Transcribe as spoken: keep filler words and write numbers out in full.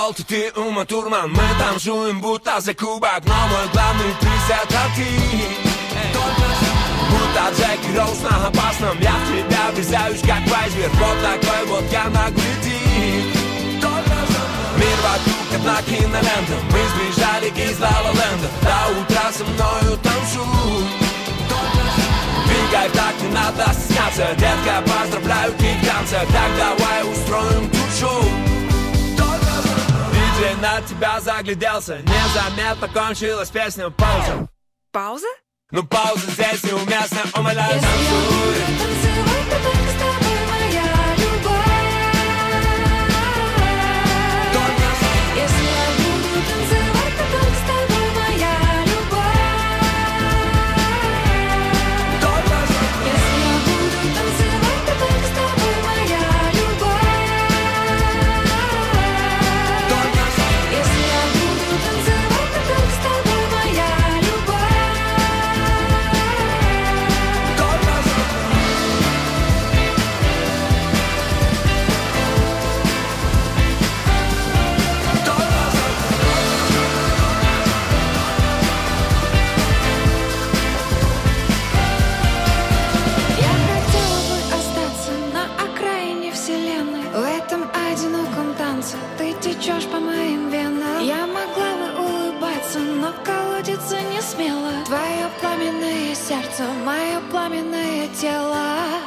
Волт, ты Ума Турман. Мы танцуем будто за кубок, но мой главный приз это ты. Будто Джеки Роуз на опасном, я в тебя врезаюсь как вайзвер. Вот такой вот я наглый тип. Мир вокруг одна кинолента, мы сбежали из Ла-Ла-Ленда. До утра со мною танцуй. Двигай так, не надо стесняться, детка, поздравляю, ты в танце. Так давай устроим тут шоу. Диджей на тебя загляделся, незаметно кончилась песня. Пауза. Пауза? Ну пауза здесь неуместна, умоляю, танцуй. Танцевать, то только с тобой, моя любовь. Если я буду танцевать, то только с тобой, моя любовь. Если я буду танцевать, то только с тобой, моя любовь. Если я буду танцевать, то только с тобой, моя любовь. Я хотела бы остаться на окраине вселенной. В этом одиноком танце ты течешь по моим венам. Я могла бы улыбаться, но колодиться не смела. Твое пламенное сердце, мое пламенное тело.